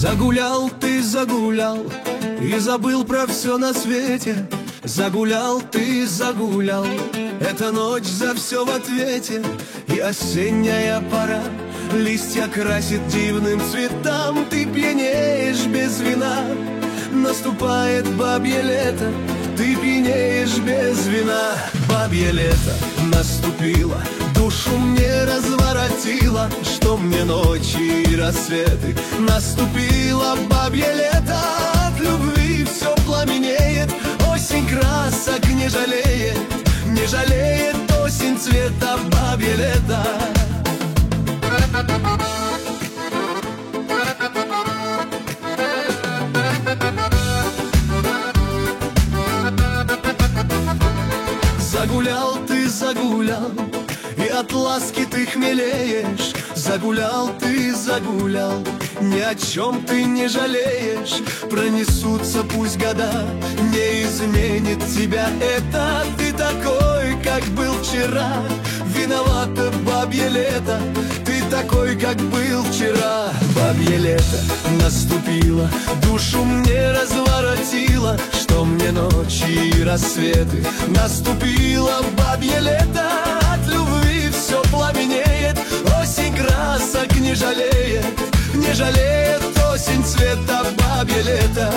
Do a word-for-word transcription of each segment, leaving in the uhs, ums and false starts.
Загулял ты, загулял, и забыл про все на свете. Загулял ты, загулял, эта ночь за все в ответе. И осенняя пора листья красит дивным цветам. Ты пьянеешь без вина, наступает бабье лето. Ты пьянеешь без вина, бабье лето наступило, душу мне разворотило. Что мне ночи и рассветы, наступило бабье лето. От любви все пламенеет, осень красок не жалеет, не жалеет осень цвета, бабье лето. Загулял ты, загулял, и от ласки ты хмелеешь. Загулял ты, загулял, ни о чем ты не жалеешь. Пронесутся пусть года, не изменит тебя это. Ты такой, как был вчера, виновата бабье лето. Ты такой, как был вчера, бабье лето наступило, душу мне разворотило. Что мне ночи и рассветы, наступило бабье лето. От любви все пламенеет, осень красок не жалеет, не жалеет осень цвета, бабье лето.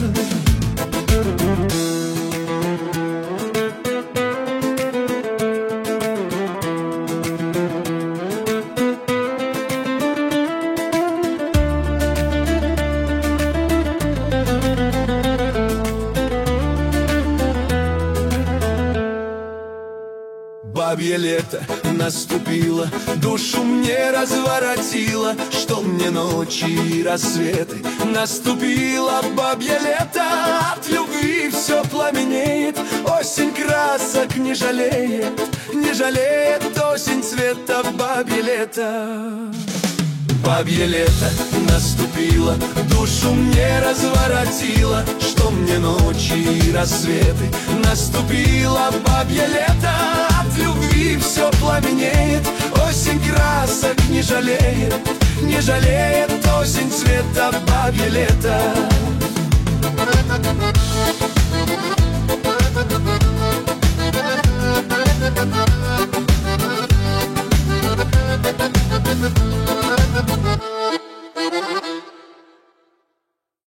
Бабье лето наступило, душу мне разворотило. Что мне ночи и рассветы, наступило бабье лето. От любви все пламенеет, осень красок не жалеет, не жалеет осень цвета, бабье лето. Бабье лето наступило, душу мне разворотило. Что мне ночи и рассветы, наступило бабье лето. От любви все пламенеет, осень красок не жалеет, не жалеет осень цвета, бабье лето.